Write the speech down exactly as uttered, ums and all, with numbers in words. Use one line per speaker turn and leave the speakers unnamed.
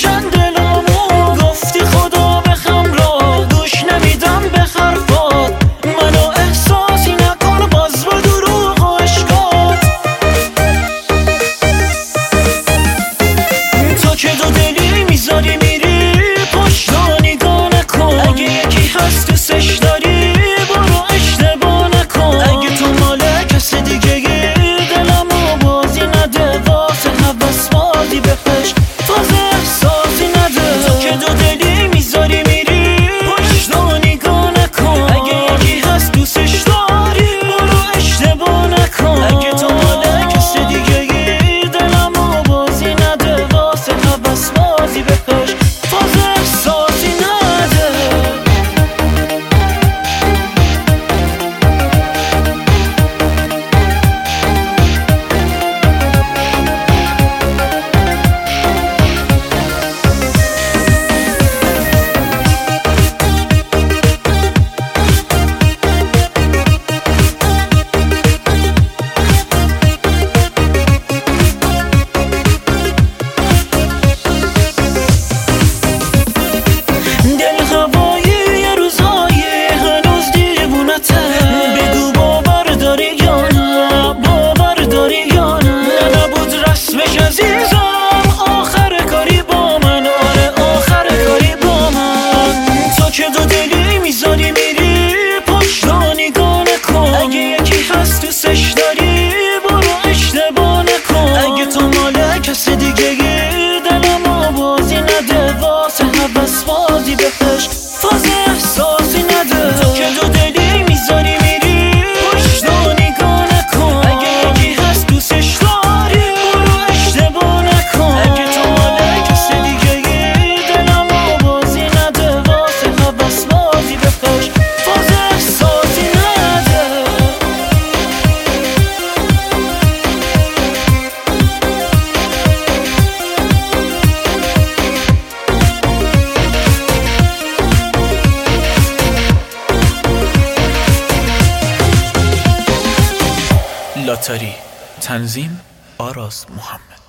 کردن دلامو، گفتی خدا بخم را گوش نمیدم به حرفات، منو احساسی نکن باز با دروغ و عشقات. تو که دو دلی میذاری میری پشت و نگاه نکن، اگه یکی هست دوستش داری برو اشتباه نکن، اگه تو مال کس دیگه دلمو بازی نده، واسه حوث بازی بخش فاز احساسی نده. تو که دو دلی میذاری میری پشت و نگاه نکن، اگه یکی هست دوستش داری برو اشتباه نکن، اگه تو مال کس دیگه دلمو بازی نده، واسه حوث بازی بخش فاز احساسی نده. دل هوایی یه روزایی هنوز دیوونته، بگو باور داری یا نه، باور داری یا نه. نه نبود رسمش عزیزم آخر کاری با من، آره آخر کاری با من. تو که دو دلی میذاری میری پشت و نگاه نکن، اگه یکی هست دوستش داری برو اشتباه نکن، اگه تو مال کس دیگه دلمو بازی نده، واسه حوث بازی بخش فاز احساسی نده. تو که دو دلی میذاری میری پشت و نگاه نکن، اگه یکی هست دوستش داری برو اشتباه نکن، اگه تو مال کس دیگه دلمو بازی نده، واسه حوث بازی بخش فاز احساسی نده.
لاتاری تنظیم آراز محمد.